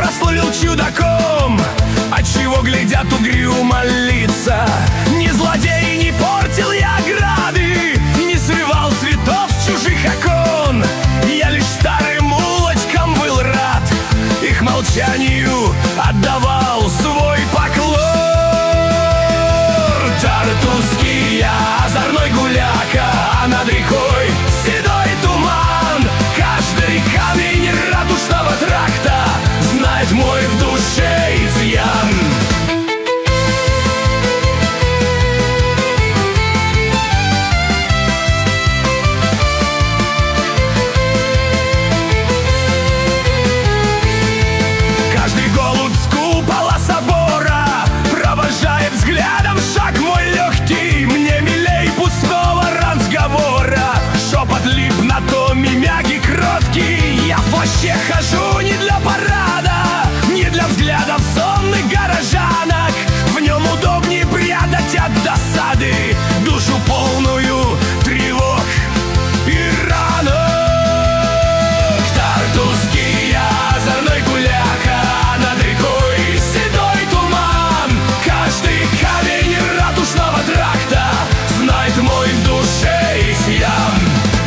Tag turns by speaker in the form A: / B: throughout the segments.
A: прослыл чудаком, отчего глядят угрюмо лица. Не злодей, не портил я ограды, не срывал цветов с чужих окон. Я лишь старым улочкам был рад, их молчанию отдавал свой поклон. Тартусский я озорной гуляка, а над рекой седой туман. Каждый камень ратушного тракта знает мой в душе изъян. Каждый голубь с купола собора провожает взглядом шаг мой легкий. Мне милей пустого разговора шепот лип на томе мягкий, кроткий. Я в плаще хожу не для парада, не для взглядов сонных горожанок. В нем удобнее прятать от досады душу полную тревог и ранок. Тартусский я озорной гуляка, а над рекой седой туман. Каждый камень ратушного тракта знает мой в душе изъян.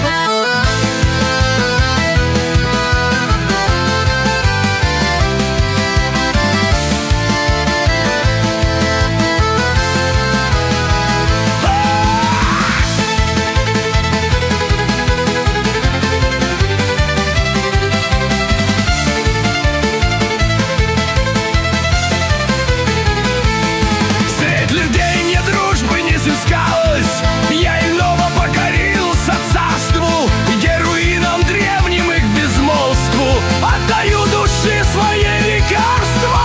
A: Светлых дней мне дружбы не сыскалось, я иного покорился царству, героинам древним их безмолвству отдаю души своей лекарства.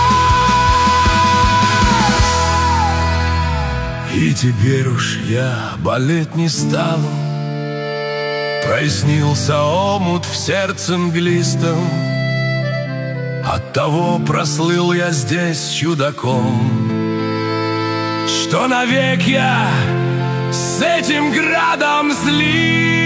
A: И теперь уж я болеть не стану, прояснился омут в сердце мглистом. Оттого прослыл я здесь чудаком, что навек я с этим градом злись.